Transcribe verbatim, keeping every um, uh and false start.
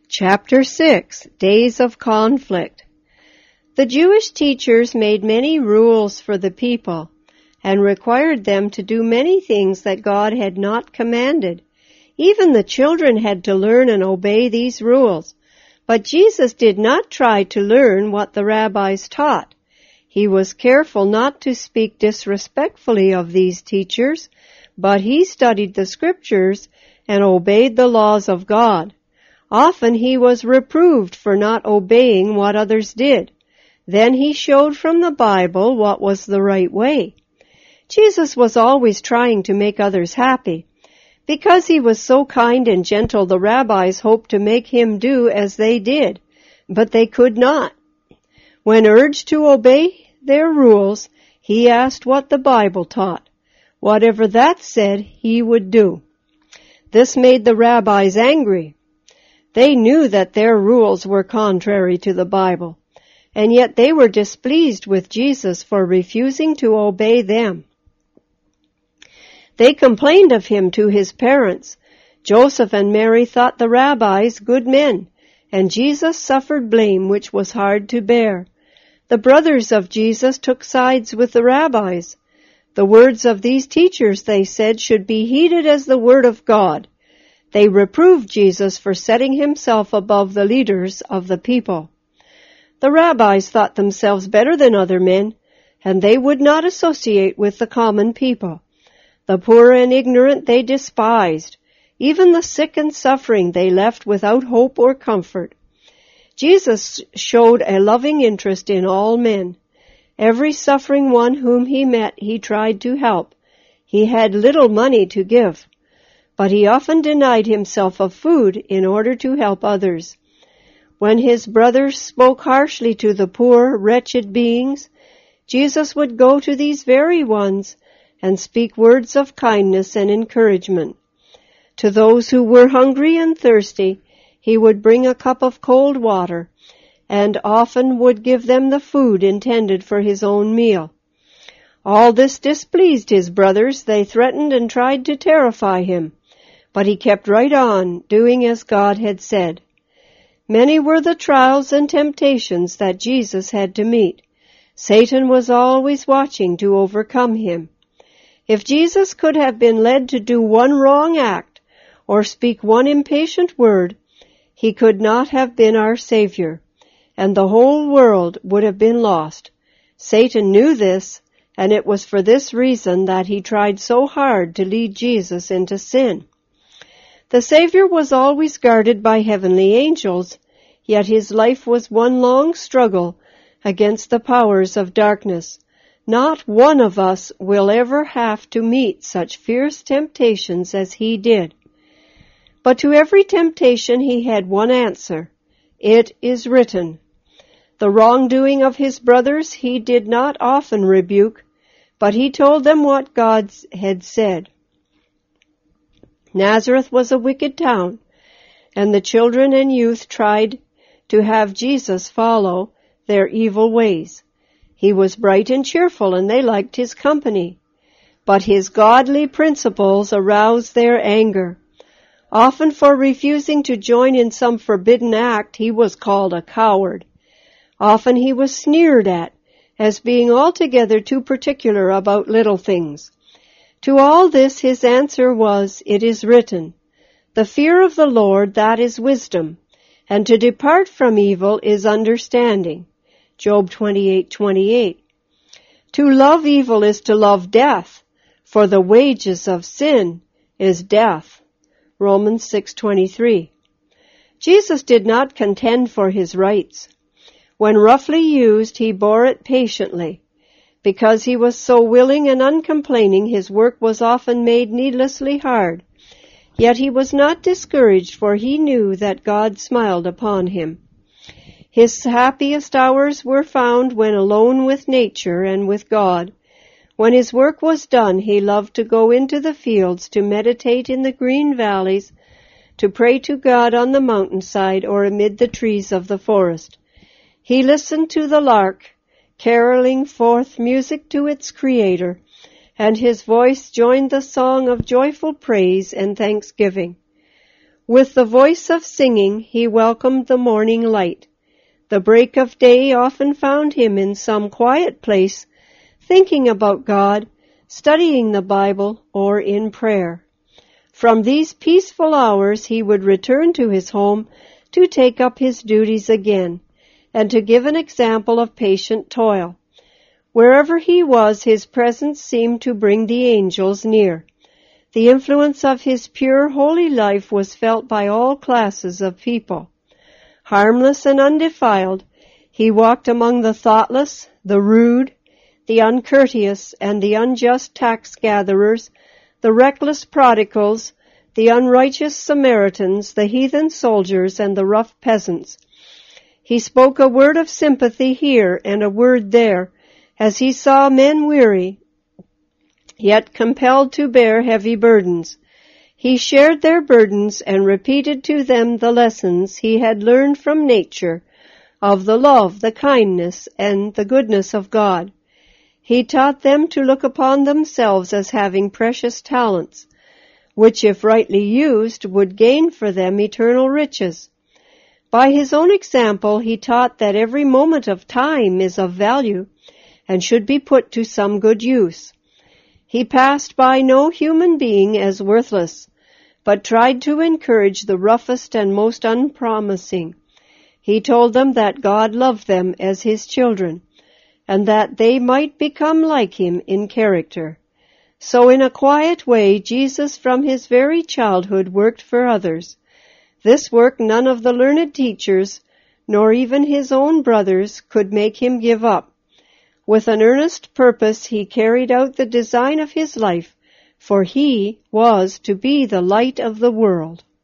Chapter six, Days of Conflict. The Jewish teachers made many rules for the people and required them to do many things that God had not commanded. Even the children had to learn and obey these rules. But Jesus did not try to learn what the rabbis taught. He was careful not to speak disrespectfully of these teachers, but he studied the scriptures and obeyed the laws of God. Often he was reproved for not obeying what others did. Then he showed from the Bible what was the right way. Jesus was always trying to make others happy. Because he was so kind and gentle, the rabbis hoped to make him do as they did, but they could not. When urged to obey their rules, he asked what the Bible taught. Whatever that said, he would do. This made the rabbis angry. They knew that their rules were contrary to the Bible, and yet they were displeased with Jesus for refusing to obey them. They complained of him to his parents. Joseph and Mary thought the rabbis good men, and Jesus suffered blame which was hard to bear. The brothers of Jesus took sides with the rabbis. The words of these teachers, they said, should be heeded as the word of God. They reproved Jesus for setting himself above the leaders of the people. The rabbis thought themselves better than other men, and they would not associate with the common people. The poor and ignorant they despised. Even the sick and suffering they left without hope or comfort. Jesus showed a loving interest in all men. Every suffering one whom he met he tried to help. He had little money to give, but he often denied himself of food in order to help others. When his brothers spoke harshly to the poor, wretched beings, Jesus would go to these very ones and speak words of kindness and encouragement. To those who were hungry and thirsty, he would bring a cup of cold water, and often would give them the food intended for his own meal. All this displeased his brothers. They threatened and tried to terrify him, but he kept right on, doing as God had said. Many were the trials and temptations that Jesus had to meet. Satan was always watching to overcome him. If Jesus could have been led to do one wrong act or speak one impatient word, he could not have been our Savior, and the whole world would have been lost. Satan knew this, and it was for this reason that he tried so hard to lead Jesus into sin. The Savior was always guarded by heavenly angels, yet his life was one long struggle against the powers of darkness. Not one of us will ever have to meet such fierce temptations as he did. But to every temptation he had one answer. It is written. The wrongdoing of his brothers he did not often rebuke, but he told them what God had said. Nazareth was a wicked town, and the children and youth tried to have Jesus follow their evil ways. He was bright and cheerful, and they liked his company. But his godly principles aroused their anger. Often for refusing to join in some forbidden act, he was called a coward. Often he was sneered at as being altogether too particular about little things. To all this his answer was, It is written, The fear of the Lord, that is wisdom, and to depart from evil is understanding. Job twenty-eight twenty-eight. To love evil is to love death, for the wages of sin is death. Romans six twenty-three. Jesus did not contend for his rights. When roughly used, he bore it patiently. Because he was so willing and uncomplaining, his work was often made needlessly hard. Yet he was not discouraged, for he knew that God smiled upon him. His happiest hours were found when alone with nature and with God. When his work was done, he loved to go into the fields, to meditate in the green valleys, to pray to God on the mountainside or amid the trees of the forest. He listened to the lark, caroling forth music to its Creator, and his voice joined the song of joyful praise and thanksgiving. With the voice of singing he welcomed the morning light. The break of day often found him in some quiet place, thinking about God, studying the Bible, or in prayer. From these peaceful hours he would return to his home to take up his duties again, and to give an example of patient toil. Wherever he was, his presence seemed to bring the angels near. The influence of his pure, holy life was felt by all classes of people. Harmless and undefiled, he walked among the thoughtless, the rude, the uncourteous, and the unjust tax-gatherers, the reckless prodigals, the unrighteous Samaritans, the heathen soldiers, and the rough peasants. He spoke a word of sympathy here and a word there, as he saw men weary, yet compelled to bear heavy burdens. He shared their burdens and repeated to them the lessons he had learned from nature of the love, the kindness, and the goodness of God. He taught them to look upon themselves as having precious talents, which, if rightly used, would gain for them eternal riches. By his own example, he taught that every moment of time is of value and should be put to some good use. He passed by no human being as worthless, but tried to encourage the roughest and most unpromising. He told them that God loved them as his children, and that they might become like him in character. So in a quiet way, Jesus from his very childhood worked for others. This work none of the learned teachers, nor even his own brothers, could make him give up. With an earnest purpose he carried out the design of his life, for he was to be the light of the world.